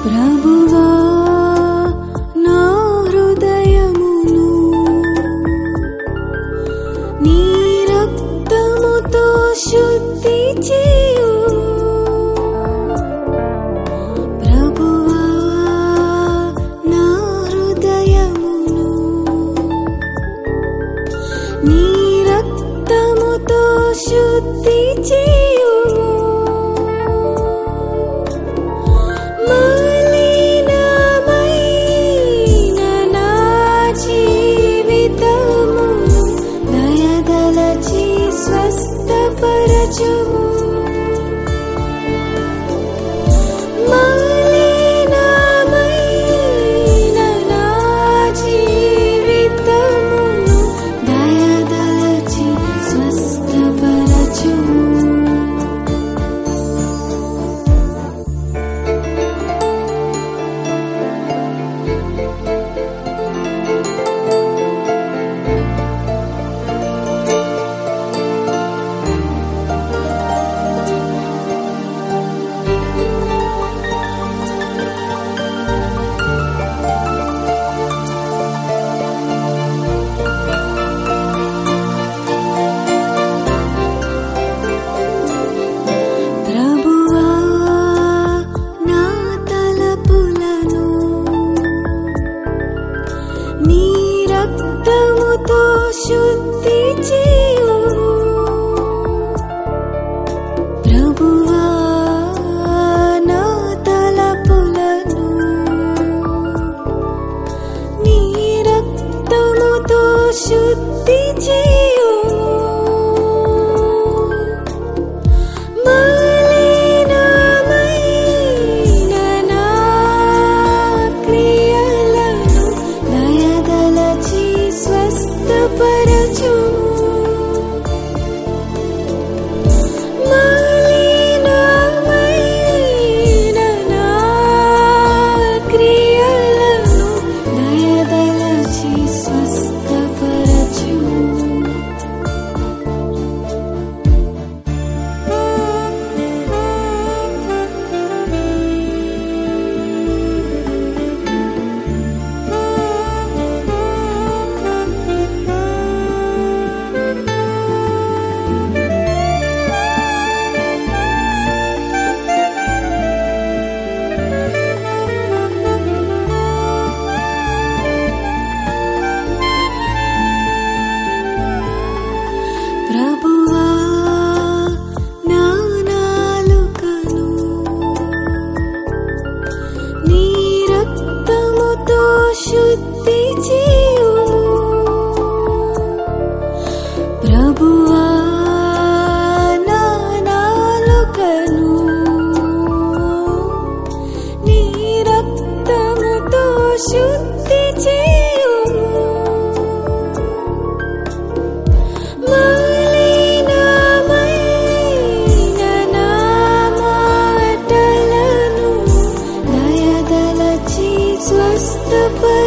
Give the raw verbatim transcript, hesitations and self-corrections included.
ప్రభువా నా హృదయమును నీ రక్తముతో శుద్ధి చేయుము. ప్రభువా నా హృదయమును నీ రక్తముతో శుద్ధి చేయుము. మలినమైన నా జీవితమును దయదలచి స్వస్థపరచుము. మలినమైన నా జీవితమును దయదలచి స్వస్థపరచుము. ప్రభువా నా తలపులను నీ రక్తముతో శుద్ధి చేయుము. ప్రభువా నా తలపులను నీ రక్తముతో శుద్ధి చేయుము. మలినమైన నా క్రియలను దయదలచి స్వస్థపరచుము. మలినమైన నా క్రియలను దయదలచి స్వస్థపరచుము. ప్రభువా నా నాలుకను నీ రక్తముతో శుద్ధి చేయుము. ప్రభువా నా నాలుకను నీ రక్తముతో శుద్ధి చేయుము. మలినమైన నా మాటలను దయదలచి స్వస్థపరచుము.